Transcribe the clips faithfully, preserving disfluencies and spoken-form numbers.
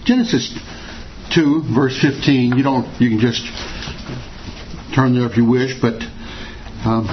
Genesis two, verse fifteen. You don't. You can just turn there if you wish, but um,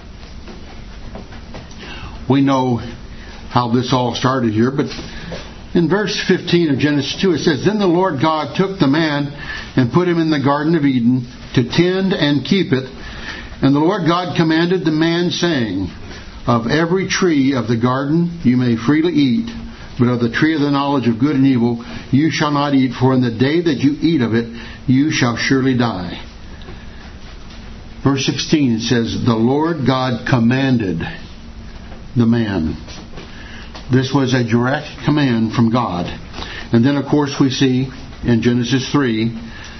we know how this all started here. But in verse fifteen of Genesis two, it says, "Then the Lord God took the man and put him in the Garden of Eden to tend and keep it. And the Lord God commanded the man, saying, Of every tree of the garden you may freely eat, but of the tree of the knowledge of good and evil you shall not eat, for in the day that you eat of it you shall surely die." Verse sixteen says, "The Lord God commanded the man." This was a direct command from God. And then, of course, we see in Genesis three,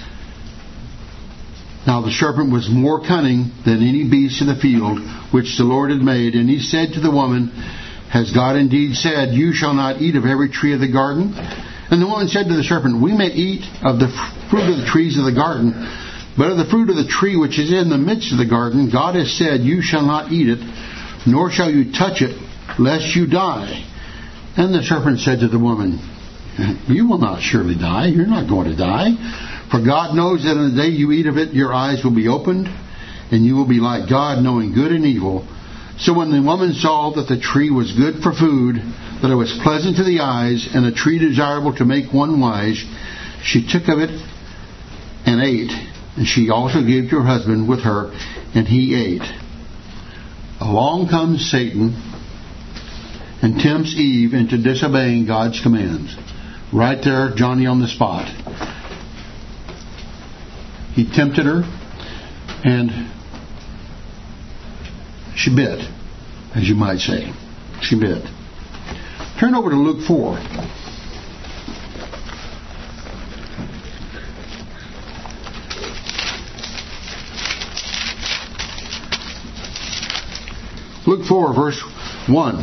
"Now the serpent was more cunning than any beast of the field which the Lord had made. And he said to the woman, Has God indeed said, You shall not eat of every tree of the garden? And the woman said to the serpent, We may eat of the fruit of the trees of the garden, but of the fruit of the tree which is in the midst of the garden, God has said, You shall not eat it, nor shall you touch it, lest you die. And the serpent said to the woman, You will not surely die. You're not going to die. For God knows that in the day you eat of it, your eyes will be opened, and you will be like God, knowing good and evil. So when the woman saw that the tree was good for food, that it was pleasant to the eyes, and a tree desirable to make one wise, she took of it and ate. And she also gave to her husband with her, and he ate. Along comes Satan and tempts Eve into disobeying God's commands. Right there, Johnny on the spot. He tempted her, and she bit, as you might say. She bit. Turn over to Luke four. Luke four, verse one.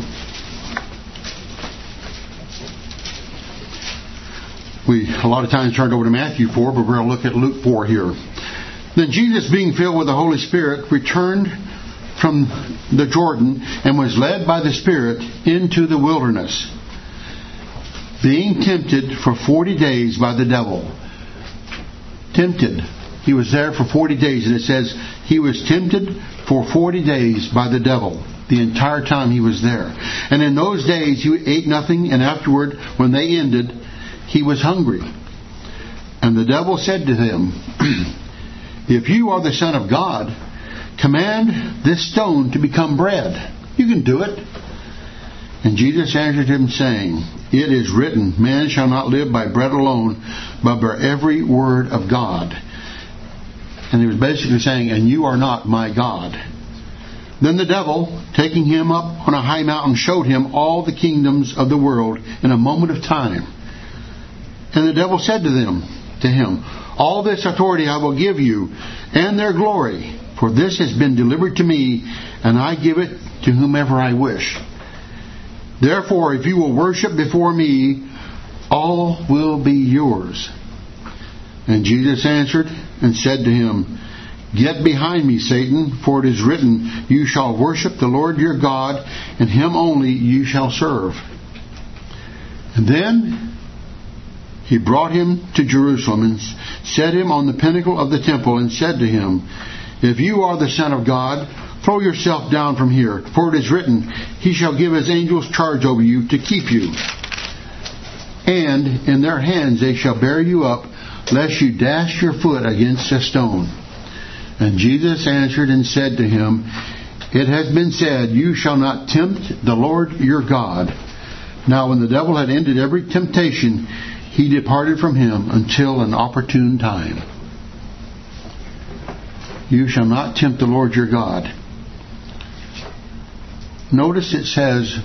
We a lot of times turned over to Matthew four, but we're going to look at Luke four here. "Then Jesus, being filled with the Holy Spirit, returned from the Jordan and was led by the Spirit into the wilderness, being tempted for forty days by the devil." Tempted. He was there for forty days, and it says he was tempted for forty days by the devil. The entire time he was there. "And in those days he ate nothing, and afterward, when they ended, he was hungry. And the devil said to him, If you are the Son of God, command this stone to become bread. You can do it. And Jesus answered him, saying, It is written, Man shall not live by bread alone, but by every word of God. And he was basically saying, And you are not my God. Then the devil, taking him up on a high mountain, showed him all the kingdoms of the world in a moment of time. And the devil said to them, to him, All this authority I will give you, and their glory, for this has been delivered to me, and I give it to whomever I wish. Therefore, if you will worship before me, all will be yours. And Jesus answered and said to him, Get behind me, Satan, for it is written, You shall worship the Lord your God, and him only you shall serve. And then he brought him to Jerusalem and set him on the pinnacle of the temple and said to him, If you are the Son of God, throw yourself down from here, for it is written, He shall give His angels charge over you to keep you. And in their hands they shall bear you up, lest you dash your foot against a stone. And Jesus answered and said to him, It has been said, You shall not tempt the Lord your God. Now when the devil had ended every temptation, he departed from him until an opportune time. You shall not tempt the Lord your God. Notice it says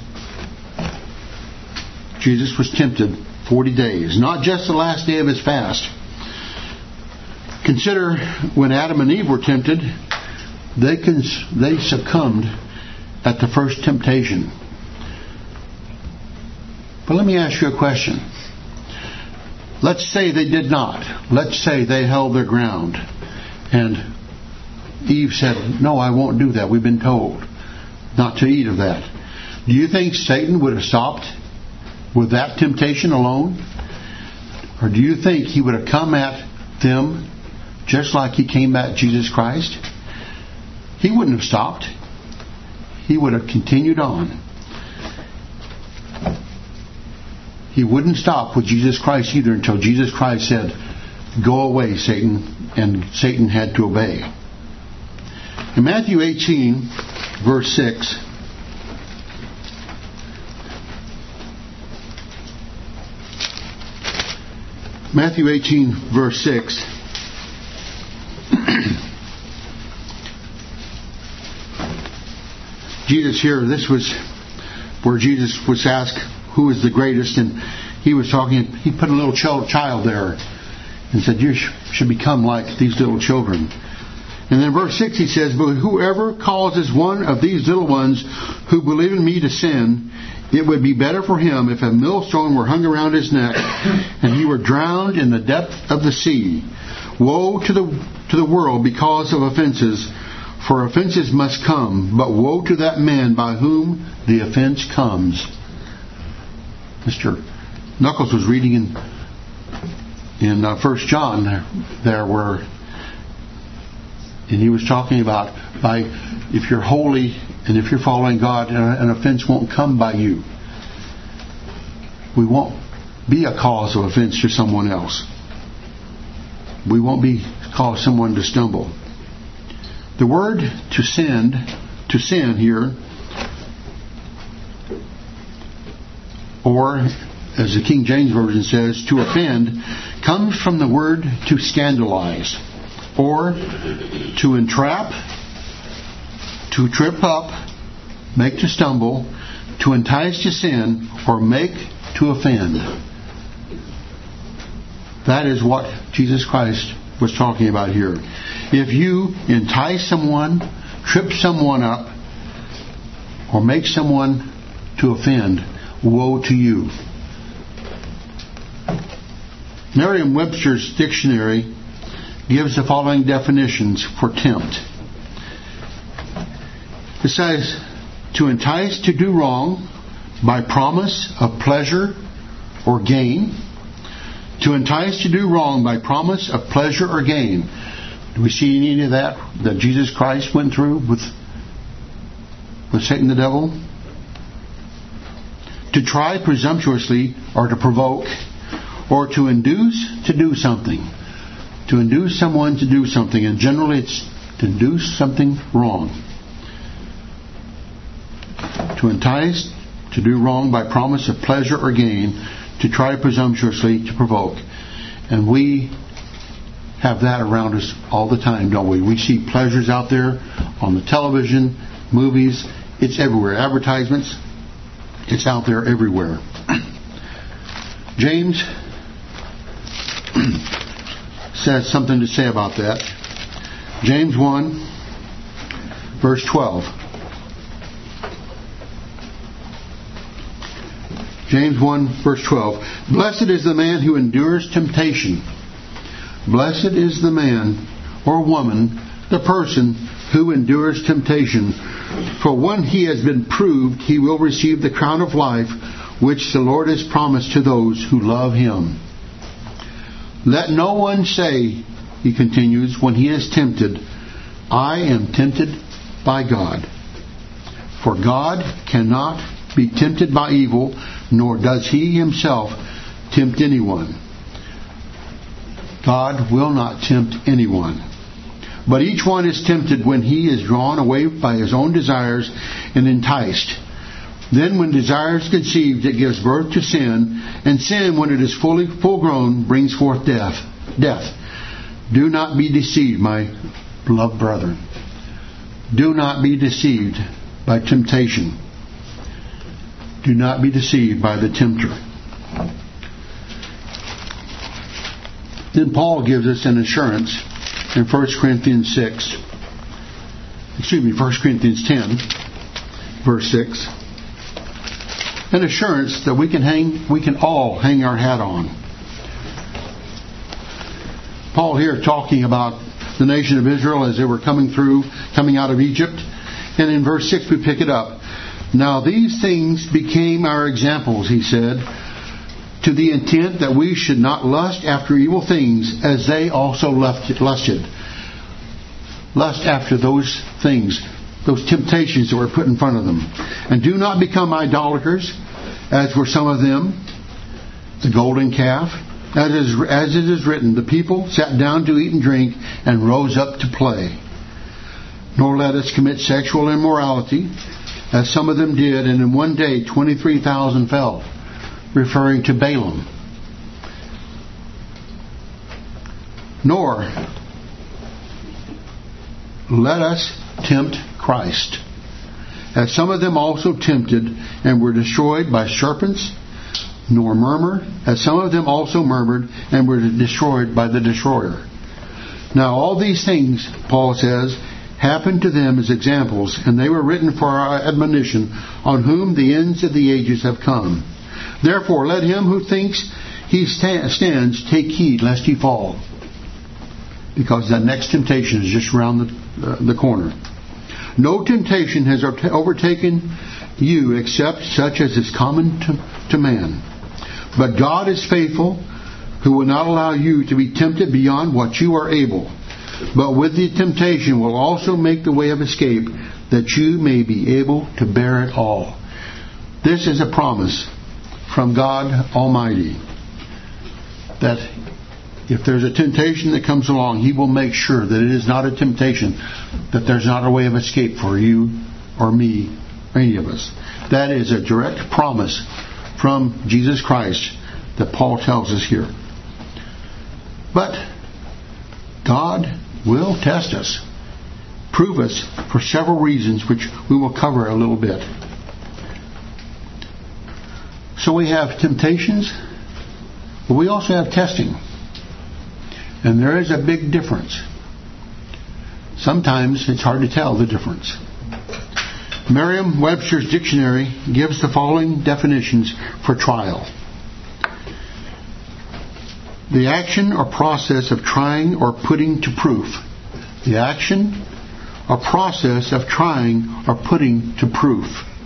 Jesus was tempted forty days, not just the last day of his fast. Consider when Adam and Eve were tempted, they cons- they succumbed at the first temptation. But let me ask you a question. Let's say they did not. Let's say they held their ground. And Eve said, No, I won't do that. We've been told not to eat of that. Do you think Satan would have stopped with that temptation alone? Or do you think he would have come at them just like he came at Jesus Christ? He wouldn't have stopped. He would have continued on. He wouldn't stop with Jesus Christ either until Jesus Christ said, "Go away, Satan," and Satan had to obey. In Matthew eighteen, verse six, Matthew eighteen, verse six, Jesus here, this was where Jesus was asked who is the greatest, and he was talking, he put a little child there and said, "You should become like these little children." And then verse six he says, "But whoever causes one of these little ones who believe in me to sin, it would be better for him if a millstone were hung around his neck and he were drowned in the depth of the sea. Woe to the to the world because of offenses, for offenses must come, but woe to that man by whom the offense comes." Mister Knuckles was reading in in uh, First John there, there where, and he was talking about by if you're holy and if you're following God, an offense won't come by you. We won't be a cause of offense to someone else. We won't be cause someone to stumble. The word to sin, to sin here, or as the King James Version says, to offend, comes from the word to scandalize, or to entrap, to trip up, make to stumble, to entice to sin, or make to offend. That is what Jesus Christ was talking about here. If you entice someone, trip someone up, or make someone to offend, woe to you. Merriam-Webster's dictionary gives the following definitions for tempt. It says, to entice to do wrong by promise of pleasure or gain. To entice to do wrong by promise of pleasure or gain. Do we see any of that that Jesus Christ went through with, with Satan the devil? To try presumptuously or to provoke, or to induce to do something. To induce someone to do something, and generally it's to induce something wrong. To entice to do wrong by promise of pleasure or gain, to try presumptuously to provoke. And we have that around us all the time, don't we? We see pleasures out there on the television, movies, it's everywhere. Advertisements, it's out there everywhere. James says something to say about that. James one, verse twelve. James one, verse twelve. Blessed is the man who endures temptation. Blessed is the man or woman, the person who endures temptation. For when he has been proved, he will receive the crown of life, which the Lord has promised to those who love Him. Let no one say, he continues, when he is tempted, I am tempted by God. For God cannot be tempted by evil, nor does He Himself tempt anyone. God will not tempt anyone. But each one is tempted when he is drawn away by his own desires and enticed. Then when desire is conceived, it gives birth to sin, and sin, when it is fully full grown, brings forth death. Death. Do not be deceived, my beloved brethren. Do not be deceived by temptation. Do not be deceived by the tempter. Then Paul gives us an assurance in First Corinthians six. Excuse me, First Corinthians ten, verse six. An assurance that we can hang, we can all hang our hat on. Paul here talking about the nation of Israel as they were coming through, coming out of Egypt. And in verse six we pick it up. Now these things became our examples, he said, to the intent that we should not lust after evil things as they also lusted. Lust after those things, those temptations that were put in front of them. And do not become idolaters, as were some of them. The golden calf, as is, as it is written, the people sat down to eat and drink and rose up to play. Nor let us commit sexual immorality, as some of them did, and in one day twenty-three thousand fell, referring to Balaam. Nor let us tempt Christ, as some of them also tempted and were destroyed by serpents. Nor murmur, as some of them also murmured and were destroyed by the destroyer. Now all these things, Paul says, happened to them as examples, and they were written for our admonition, on whom the ends of the ages have come. Therefore let him who thinks he stands take heed lest he fall, because that next temptation is just around the, uh, the corner. No temptation has overtaken you except such as is common to, to man. But God is faithful, who will not allow you to be tempted beyond what you are able, but with the temptation will also make the way of escape, that you may be able to bear it all. This is a promise from God Almighty, that if there's a temptation that comes along, He will make sure that it is not a temptation, that there's not a way of escape for you or me, or any of us. That is a direct promise from Jesus Christ that Paul tells us here. But God will test us, prove us for several reasons, which we will cover a little bit. So we have temptations, but we also have testing. And there is a big difference. Sometimes it's hard to tell the difference. Merriam-Webster's dictionary gives the following definitions for trial. The action or process of trying or putting to proof. The action or process of trying or putting to proof.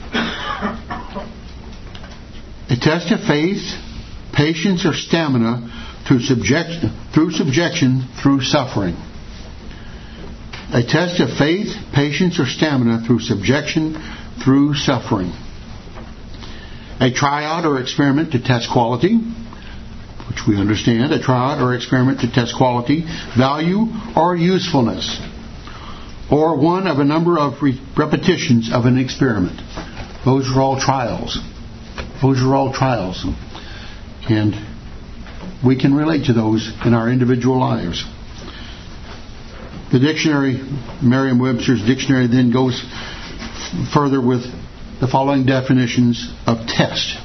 A test of faith, patience, or stamina through subjection, through subjection, through suffering. A test of faith, patience, or stamina through subjection, through suffering. A tryout or experiment to test quality, which we understand. A tryout or experiment to test quality, value, or usefulness. Or one of a number of re- repetitions of an experiment. Those are all trials. Those are all trials. And we can relate to those in our individual lives. The dictionary, Merriam-Webster's dictionary, then goes f- further with the following definitions of test.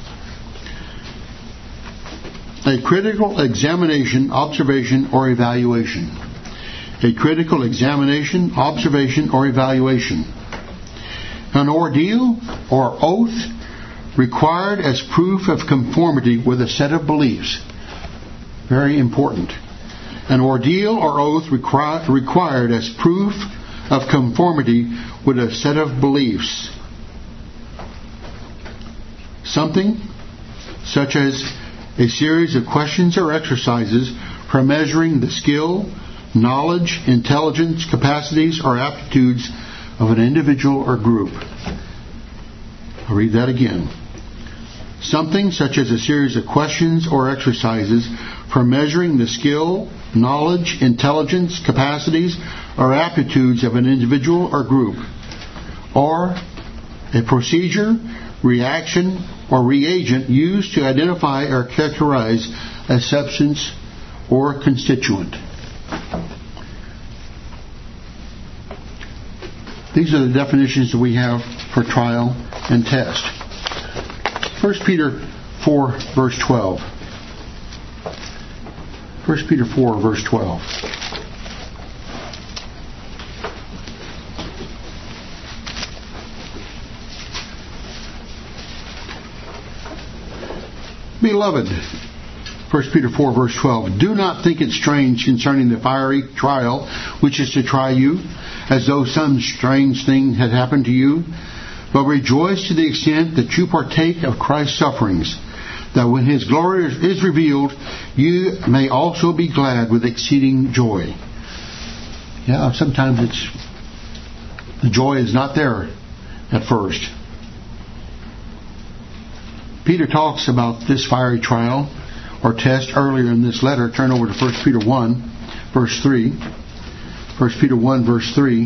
A critical examination, observation, or evaluation. A critical examination, observation, or evaluation. An ordeal or oath required as proof of conformity with a set of beliefs. Very important. An ordeal or oath requi- required as proof of conformity with a set of beliefs. Something such as a series of questions or exercises for measuring the skill, knowledge, intelligence, capacities, or aptitudes of an individual or group. I'll read that again. Something such as a series of questions or exercises for measuring the skill, knowledge, intelligence, capacities, or aptitudes of an individual or group. Or a procedure, reaction, or reagent used to identify or characterize a substance or constituent. These are the definitions that we have for trial and test. First Peter four, verse twelve. First Peter four, verse twelve. Beloved, First Peter four, verse twelve, do not think it strange concerning the fiery trial which is to try you, as though some strange thing had happened to you, but rejoice to the extent that you partake of Christ's sufferings, that when His glory is revealed, you may also be glad with exceeding joy. Yeah, sometimes it's the joy is not there at first. Peter talks about this fiery trial or test earlier in this letter. Turn over to First Peter one, verse three. First Peter one, verse three.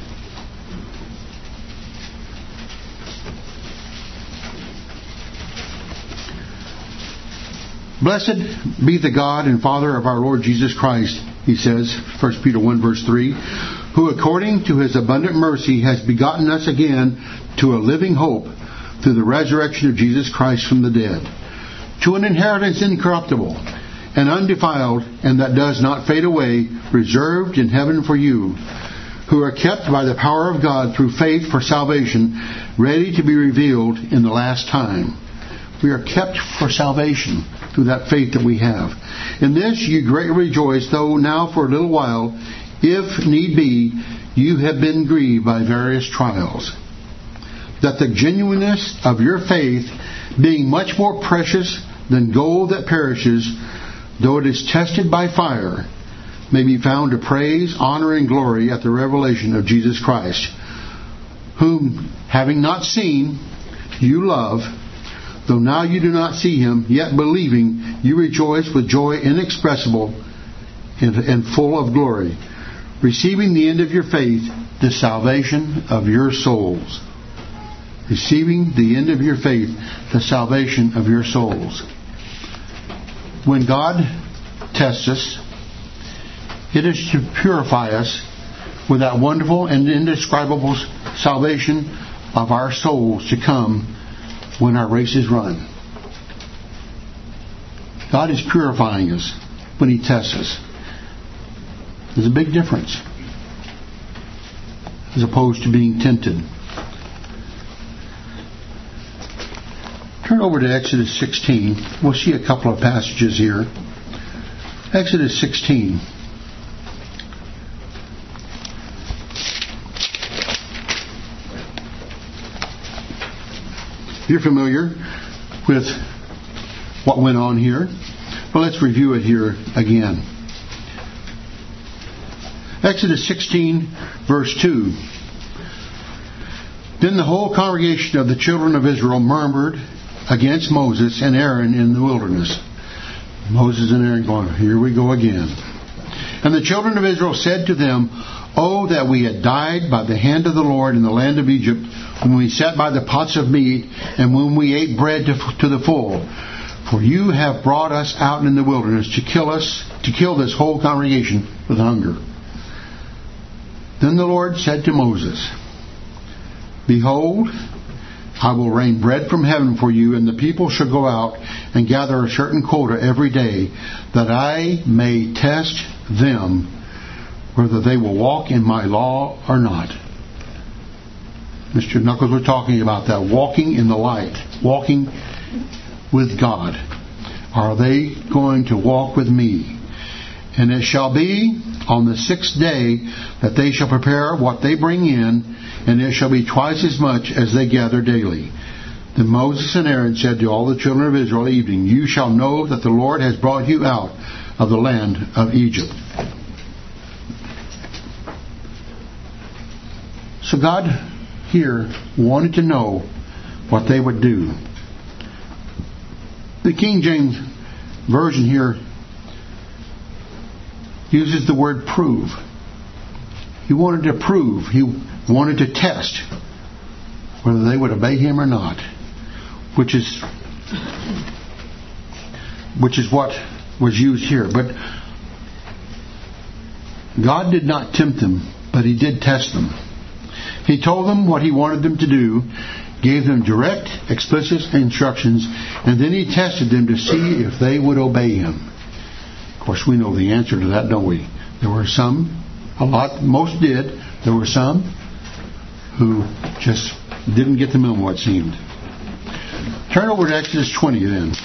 Blessed be the God and Father of our Lord Jesus Christ, he says, First Peter one, verse three, who according to His abundant mercy has begotten us again to a living hope through the resurrection of Jesus Christ from the dead, to an inheritance incorruptible and undefiled, and that does not fade away, reserved in heaven for you, who are kept by the power of God through faith for salvation, ready to be revealed in the last time. We are kept for salvation through that faith that we have. In this you greatly rejoice, though now for a little while, if need be, you have been grieved by various trials, that the genuineness of your faith, being much more precious than gold that perishes, though it is tested by fire, may be found to praise, honor, and glory at the revelation of Jesus Christ, whom, having not seen, you love, though now you do not see Him, yet believing, you rejoice with joy inexpressible and, and full of glory, receiving the end of your faith, the salvation of your souls. Receiving the end of your faith, the salvation of your souls. When God tests us, it is to purify us with that wonderful and indescribable salvation of our souls to come when our race is run. God is purifying us when He tests us. There's a big difference as opposed to being tempted. Turn over to Exodus sixteen. We'll see a couple of passages here. Exodus sixteen. You're familiar with what went on here. Well, let's review it here again. Exodus sixteen, verse two. Then the whole congregation of the children of Israel murmured against Moses and Aaron in the wilderness. Moses and Aaron going, here we go again. And the children of Israel said to them, oh, that we had died by the hand of the Lord in the land of Egypt, when we sat by the pots of meat, and when we ate bread to, to the full. For you have brought us out in the wilderness to kill us, to kill this whole congregation with hunger. Then the Lord said to Moses, behold, I will rain bread from heaven for you, and the people shall go out and gather a certain quota every day, that I may test them whether they will walk in my law or not. Mister Knuckles was talking about that, walking in the light, walking with God. Are they going to walk with me? And it shall be on the sixth day that they shall prepare what they bring in, and it shall be twice as much as they gather daily. Then Moses and Aaron said to all the children of Israel evening, you shall know that the Lord has brought you out of the land of Egypt. So God here wanted to know what they would do. The King James Version here uses the word prove. He wanted to prove, he wanted to test whether they would obey him or not, which is which is what was used here. But God did not tempt them, but He did test them. He told them what He wanted them to do, gave them direct, explicit instructions, and then He tested them to see if they would obey Him. Of course, we know the answer to that, don't we? There were some, a lot, most did. There were some who just didn't get the memo, it seemed. Turn over to Exodus twenty then.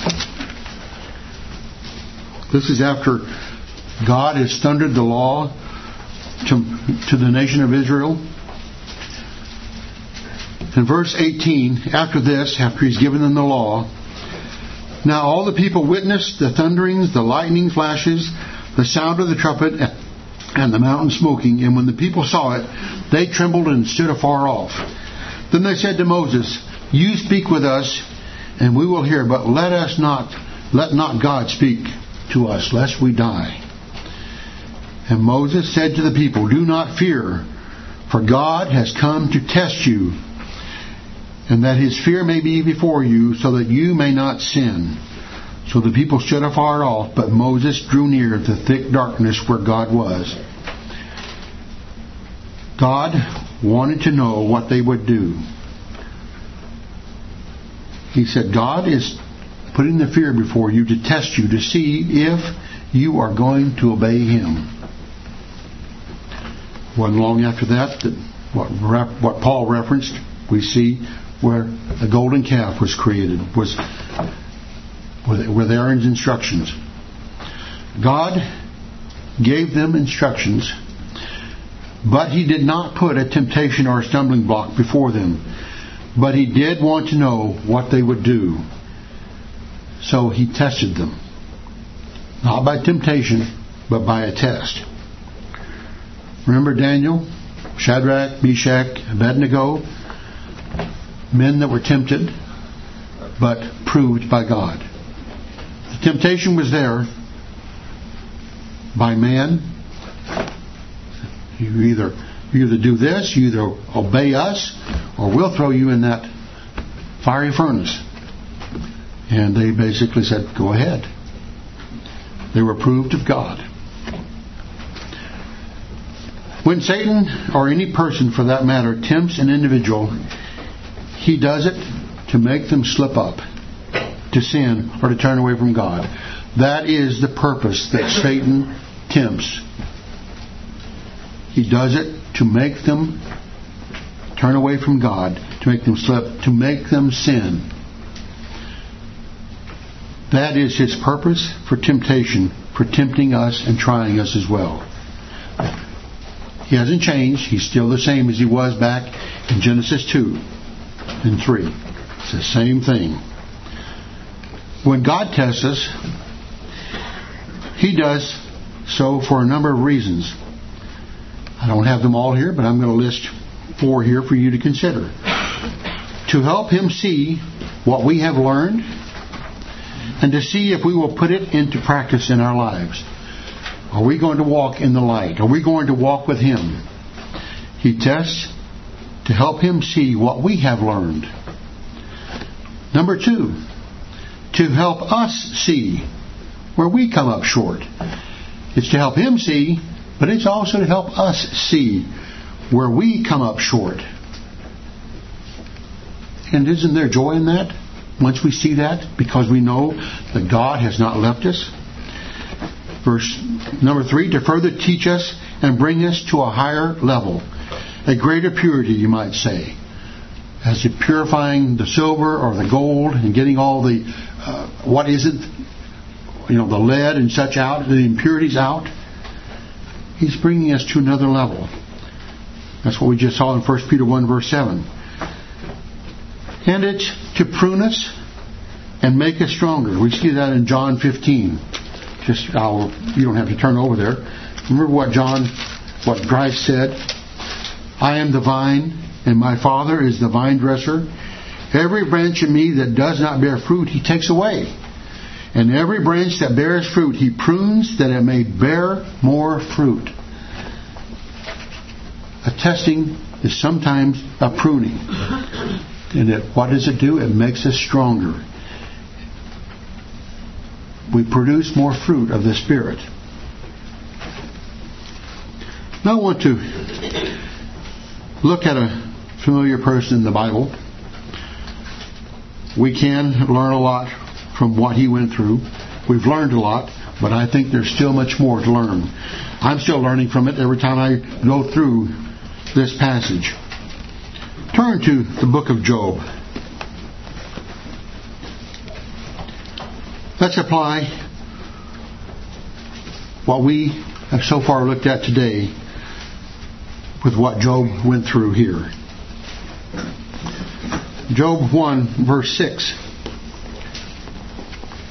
This is after God has thundered the law to, to the nation of Israel. In verse eighteen, after this, after He's given them the law, Now all the people witnessed the thunderings, the lightning flashes, the sound of the trumpet, and the mountain smoking. And when the people saw it, they trembled and stood afar off. Then they said to Moses, "You speak with us, and we will hear, but let us not, let not God speak to us, lest we die." And Moses said to the people, "Do not fear, for God has come to test you, and that His fear may be before you, so that you may not sin." So the people stood afar off, but Moses drew near the thick darkness where God was. God wanted to know what they would do. He said, God is putting the fear before you to test you, to see if you are going to obey Him. Wasn't long after that that what, what Paul referenced, we see where the golden calf was created, was with Aaron's instructions. God gave them instructions, but He did not put a temptation or a stumbling block before them. But He did want to know what they would do. So He tested them. Not by temptation, but by a test. Remember Daniel, Shadrach, Meshach, Abednego, men that were tempted, but proved by God. The temptation was there by man. You either you either do this, you either obey us, or we'll throw you in that fiery furnace. And they basically said, go ahead. They were proved of God. When Satan, or any person for that matter, tempts an individual, he does it to make them slip up, to sin, or to turn away from God. That is the purpose that Satan tempts. He does it to make them turn away from God, to make them slip, to make them sin. That is his purpose for temptation, for tempting us and trying us as well. He hasn't changed. He's still the same as he was back in Genesis two and three. It's the same thing. When God tests us, He does so for a number of reasons. I don't have them all here, but I'm going to list four here for you to consider. To help Him see what we have learned, and to see if we will put it into practice in our lives. Are we going to walk in the light? Are we going to walk with Him? He tests to help Him see what we have learned. Number two, to help us see where we come up short. It's to help Him see, but it's also to help us see where we come up short. And isn't there joy in that? Once we see that, because we know that God has not left us. Verse number three, to further teach us and bring us to a higher level. A greater purity, you might say. As to purifying the silver or the gold and getting all the, uh, what isn't, you know, the lead and such out, the impurities out. He's bringing us to another level. That's what we just saw in First Peter one verse seven. And it's to prune us and make us stronger. We see that in John fifteen. Just I'll, you don't have to turn over there. Remember what John, what Christ said? I am the vine, and my Father is the vine dresser. Every branch in me that does not bear fruit, He takes away. And every branch that bears fruit, He prunes that it may bear more fruit. A testing is sometimes a pruning. And it, what does it do? It makes us stronger. We produce more fruit of the Spirit. Now I want to look at a familiar person in the Bible. We can learn a lot from what he went through. We've learned a lot, but I think there's still much more to learn. I'm still learning from it every time I go through this passage. Turn to the book of Job. Let's apply what we have so far looked at today with what Job went through here. Job one verse six.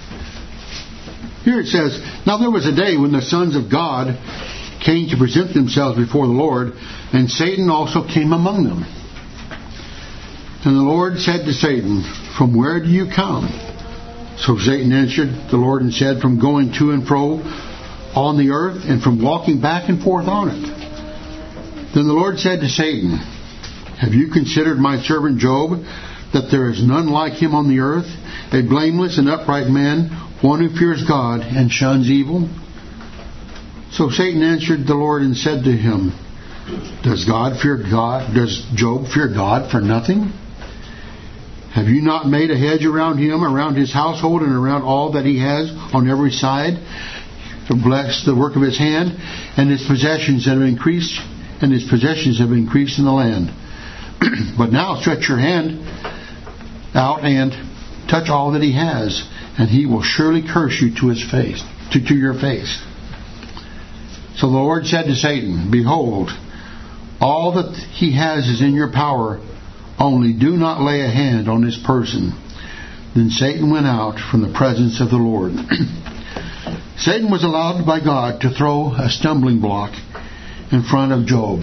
Here it says, now there was a day when the sons of God came to present themselves before the Lord, and Satan also came among them. And the Lord said to Satan, from where do you come? So Satan answered the Lord and said, from going to and fro on the earth, and from walking back and forth on it. Then the Lord said to Satan, have you considered my servant Job, that there is none like him on the earth, a blameless and upright man, one who fears God and shuns evil? So Satan answered the Lord and said to him, Does God fear God? Does Job fear God for nothing? Have you not made a hedge around him, around his household, and around all that he has on every side, to bless the work of his hand, and his possessions have increased, and his possessions have increased in the land? But now stretch your hand out and touch all that he has, and he will surely curse you to his face, to, to your face. So the Lord said to Satan, behold, all that he has is in your power, only do not lay a hand on his person. Then Satan went out from the presence of the Lord. Satan was allowed by God to throw a stumbling block in front of Job.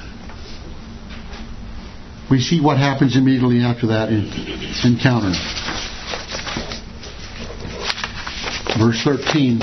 We see what happens immediately after that encounter. Verse thirteen.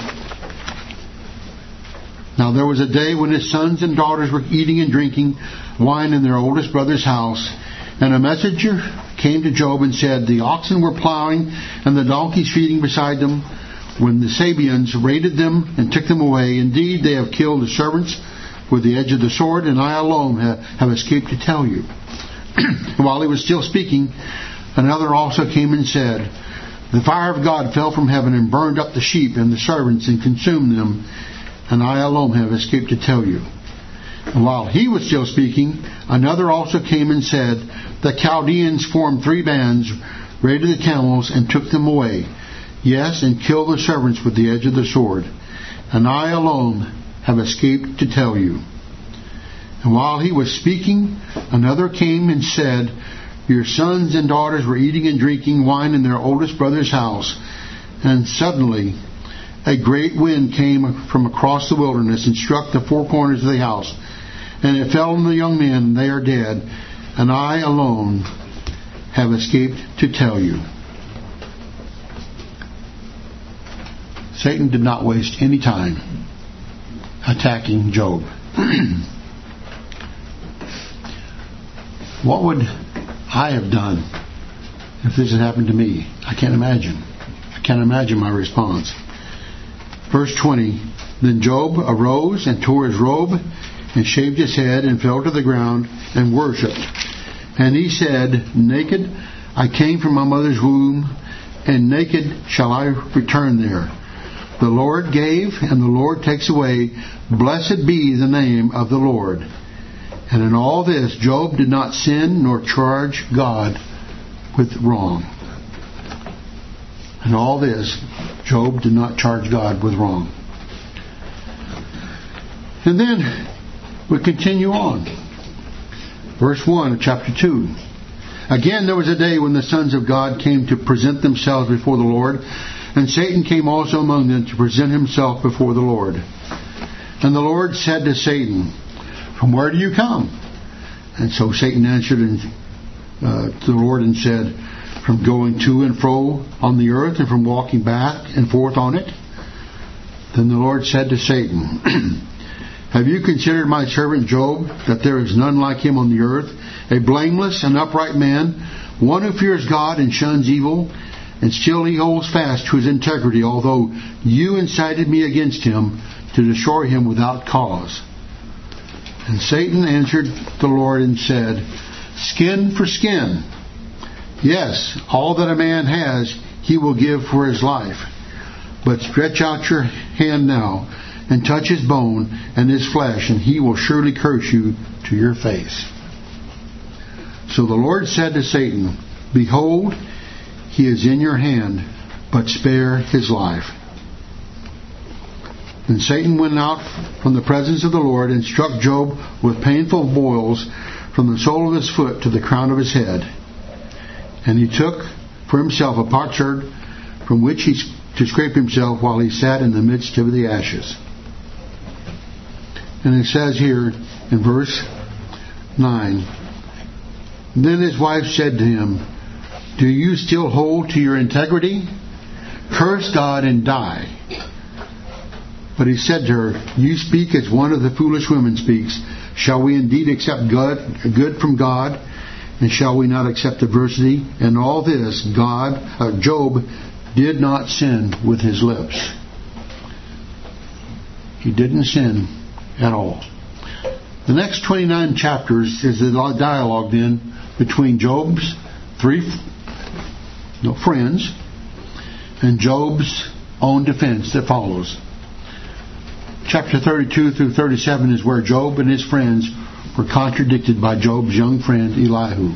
Now there was a day when his sons and daughters were eating and drinking wine in their oldest brother's house. And a messenger came to Job and said, the oxen were plowing and the donkeys feeding beside them when the Sabeans raided them and took them away. Indeed, they have killed the servants with the edge of the sword, and I alone have escaped to tell you. While he was still speaking, another also came and said, the fire of God fell from heaven and burned up the sheep and the servants and consumed them, and I alone have escaped to tell you. And while he was still speaking, another also came and said, the Chaldeans formed three bands, raided the camels, and took them away. Yes, and killed the servants with the edge of the sword. And I alone have escaped to tell you. And while he was speaking, another came and said, your sons and daughters were eating and drinking wine in their oldest brother's house. And suddenly a great wind came from across the wilderness and struck the four corners of the house. And it fell on the young men, and they are dead. And I alone have escaped to tell you. Satan did not waste any time attacking Job. What would I have done if this had happened to me? I can't imagine. I can't imagine my response. Verse twenty, then Job arose and tore his robe and shaved his head and fell to the ground and worshipped. And he said, naked I came from my mother's womb, and naked shall I return there. The Lord gave, and the Lord takes away. Blessed be the name of the Lord. And in all this, Job did not sin nor charge God with wrong. In all this, Job did not charge God with wrong. And then we continue on. Verse one of chapter two. Again, there was a day when the sons of God came to present themselves before the Lord, and Satan came also among them to present himself before the Lord. And the Lord said to Satan, from where do you come? And so Satan answered and, uh, to the Lord and said, from going to and fro on the earth, and from walking back and forth on it. Then the Lord said to Satan, have you considered my servant Job, that there is none like him on the earth, a blameless and upright man, one who fears God and shuns evil, and still he holds fast to his integrity, although you incited me against him to destroy him without cause? And Satan answered the Lord and said, skin for skin. Yes, all that a man has he will give for his life. But stretch out your hand now and touch his bone and his flesh, and he will surely curse you to your face. So the Lord said to Satan, behold, he is in your hand, but spare his life. And Satan went out from the presence of the Lord and struck Job with painful boils from the sole of his foot to the crown of his head. And he took for himself a potsherd from which he to scrape himself while he sat in the midst of the ashes. And it says here in verse nine, Then his wife said to him, Do you still hold to your integrity? Curse God and die. But he said to her, You speak as one of the foolish women speaks. Shall we indeed accept good, good from God? And shall we not accept adversity? And all this, God, uh, Job did not sin with his lips. He didn't sin at all. The next twenty-nine chapters is the dialogue then between Job's three no, friends and Job's own defense that follows. Chapter thirty-two through thirty-seven is where Job and his friends were contradicted by Job's young friend Elihu.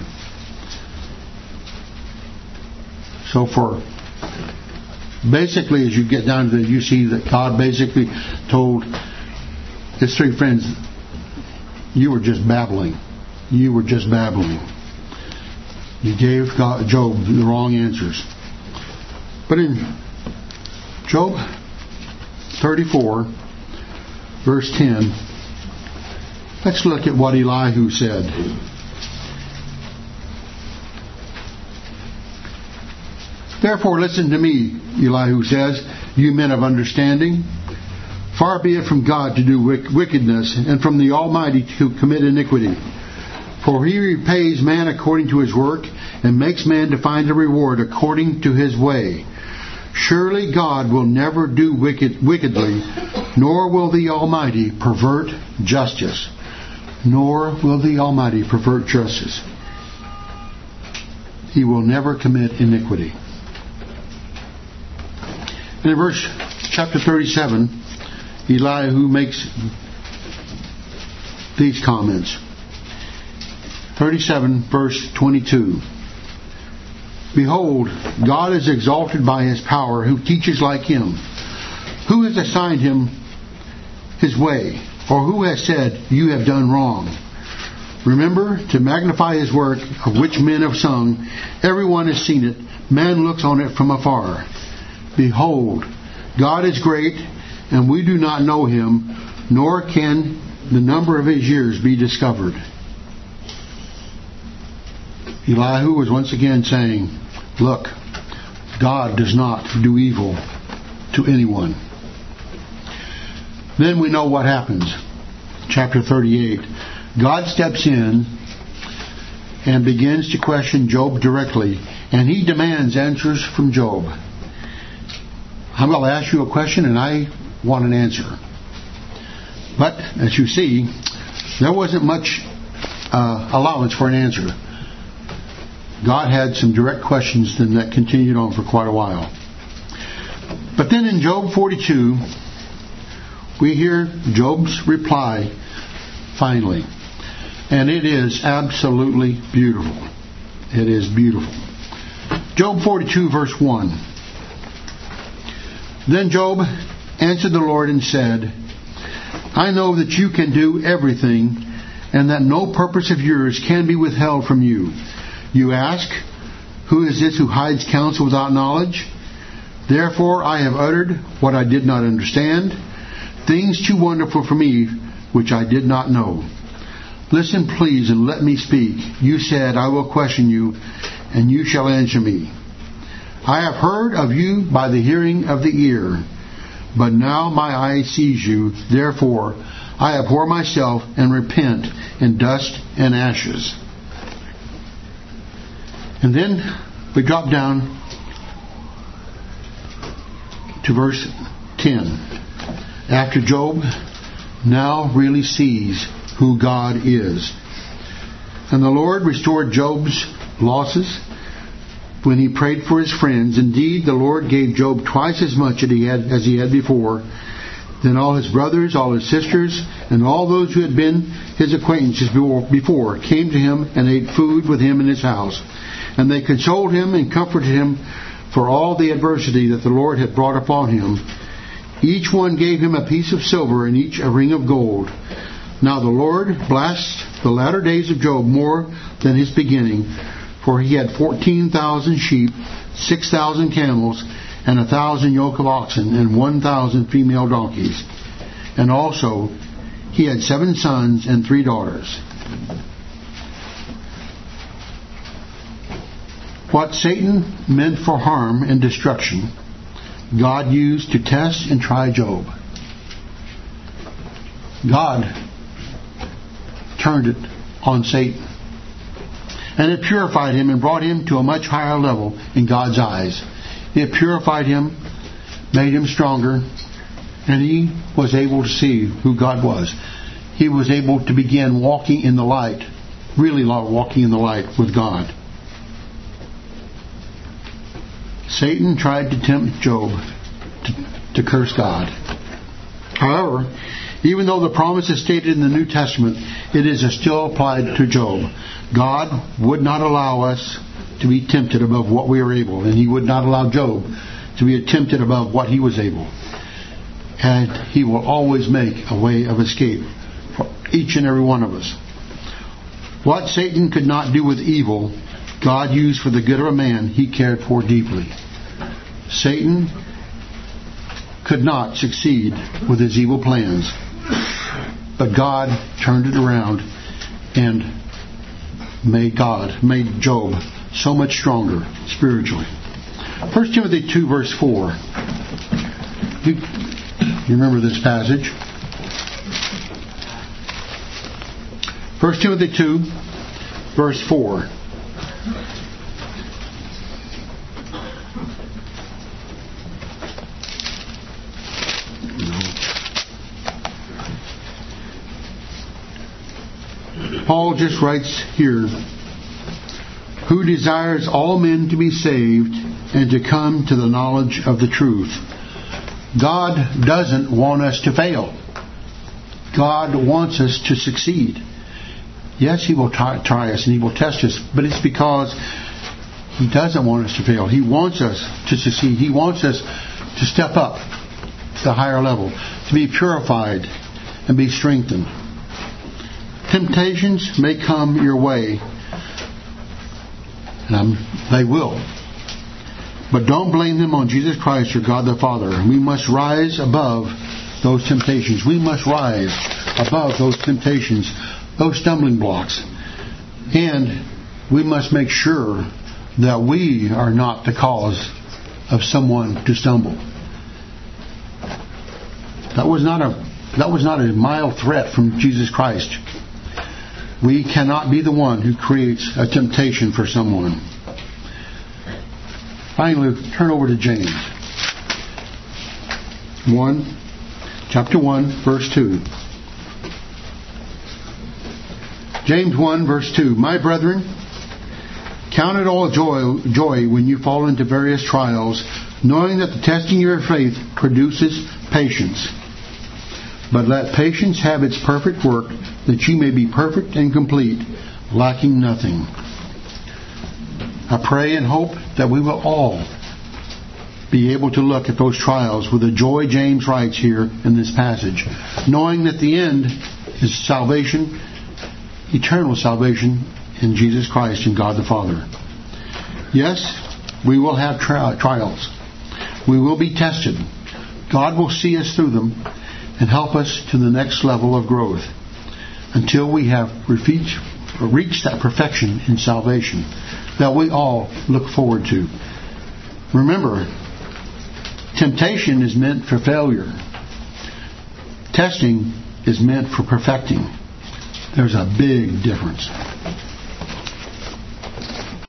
So for basically, as you get down to it, you see that God basically told his three friends, you were just babbling. You were just babbling. You gave God, Job the wrong answers. But in Job thirty-four, verse ten, let's look at what Elihu said. Therefore listen to me, Elihu says, you men of understanding. Far be it from God to do wickedness, and from the Almighty to commit iniquity. For he repays man according to his work, and makes man to find a reward according to his way. Surely God will never do wicked, wickedly, nor will the Almighty pervert justice. Nor will the Almighty pervert justice. He will never commit iniquity. In verse chapter thirty-seven, Elihu makes these comments. thirty-seven, verse twenty-two. Behold, God is exalted by his power, who teaches like him. Who has assigned him his way? Or who has said, you have done wrong? Remember to magnify his work, of which men have sung. Everyone has seen it. Man looks on it from afar. Behold, God is great, and we do not know him, nor can the number of his years be discovered. Elihu was once again saying, look, God does not do evil to anyone. Then we know what happens. Chapter thirty-eight. God steps in and begins to question Job directly, and he demands answers from Job. I'm going to ask you a question, and I want an answer. But, as you see, there wasn't much uh, allowance for an answer. God had some direct questions then that continued on for quite a while. But then in Job forty-two, we hear Job's reply finally. And it is absolutely beautiful. It is beautiful. Job forty-two, verse one. Then Job answered the Lord and said, I know that you can do everything, and that no purpose of yours can be withheld from you. You ask, who is this who hides counsel without knowledge? Therefore I have uttered what I did not understand, things too wonderful for me which I did not know. Listen, please, and let me speak. You said, I will question you, and you shall answer me. I have heard of you by the hearing of the ear, but now my eye sees you. Therefore I abhor myself and repent in dust and ashes. And then we drop down to verse ten. After Job now really sees who God is. And the Lord restored Job's losses when he prayed for his friends. Indeed, the Lord gave Job twice as much as he had, as he had before. Then all his brothers, all his sisters, and all those who had been his acquaintances before came to him and ate food with him in his house. And they consoled him and comforted him for all the adversity that the Lord had brought upon him. Each one gave him a piece of silver and each a ring of gold. Now the Lord blessed the latter days of Job more than his beginning, for he had fourteen thousand sheep, six thousand camels, and a thousand yoke of oxen, and one thousand female donkeys. And also he had seven sons and three daughters. What Satan meant for harm and destruction, God used to test and try Job. God turned it on Satan. And it purified him and brought him to a much higher level in God's eyes. It purified him, made him stronger, and he was able to see who God was. He was able to begin walking in the light, really walking in the light with God. Satan tried to tempt Job to, to curse God. However, even though the promise is stated in the New Testament, it is still applied to Job. God would not allow us to be tempted above what we are able, and He would not allow Job to be tempted above what he was able. And He will always make a way of escape for each and every one of us. What Satan could not do with evil, God used for the good of a man He cared for deeply. Satan could not succeed with his evil plans, but God turned it around and made God, made Job so much stronger spiritually. First Timothy two verse four. You, you remember this passage? First Timothy two verse four. Paul just writes here, who desires all men to be saved and to come to the knowledge of the truth. God doesn't want us to fail. God wants us to succeed. Yes, He will try, try us and He will test us, but it's because He doesn't want us to fail. He wants us to succeed. He wants us to step up to the higher level, to be purified and be strengthened. Temptations may come your way, and I'm, they will. But don't blame them on Jesus Christ or God the Father. We must rise above those temptations. We must rise above those temptations, those stumbling blocks. And we must make sure that we are not the cause of someone to stumble. That was not a that was not a mild threat from Jesus Christ. We cannot be the one who creates a temptation for someone. Finally, turn over to James. one, chapter one, verse two. James one, verse two. My brethren, count it all joy, joy when you fall into various trials, knowing that the testing of your faith produces patience. But let patience have its perfect work, that you may be perfect and complete, lacking nothing. I pray and hope that we will all be able to look at those trials with the joy James writes here in this passage, knowing that the end is salvation, eternal salvation in Jesus Christ and God the Father. Yes, we will have tri- trials. We will be tested. God will see us through them and help us to the next level of growth until we have reached, reached that perfection in salvation that we all look forward to. Remember, temptation is meant for failure. Testing is meant for perfecting. There's a big difference.